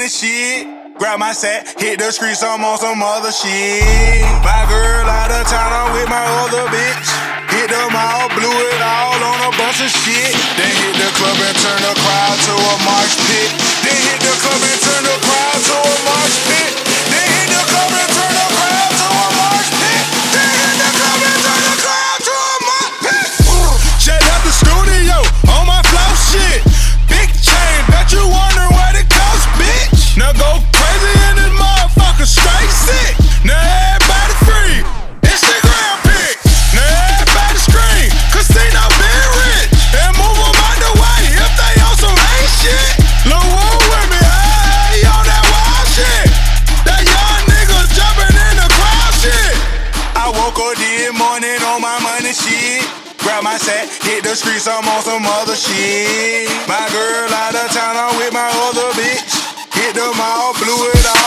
money shit. Grab my sack, hit the streets, I'm on some other shit. My girl out of town, I'm with my other bitch. Hit the mall, blew it all on a bunch of shit. Then hit the club and turn the crowd to a marsh pit. Then hit the club and turn the crowd to a marsh pit. Then hit the club and turn the crowd to a marsh pit. Then hit the club and turn the crowd to a marsh pit. Shut up the studio on my flow shit. Big chain, bet you wonder what it costs, bitch. Now go crazy in this motherfucker, straight sick. Now everybody free, Instagram pic. Now everybody scream, casino been rich. And move them out the way if they on some ain't shit. Lil' Woo with me, hey, on that wild shit. That young nigga jumping in the crowd shit. I woke up this morning on my money shit. Grab my sack, hit the streets, I'm on some other shit. My girl out of town, I'm with my other bitch. Hit the mall, blew it all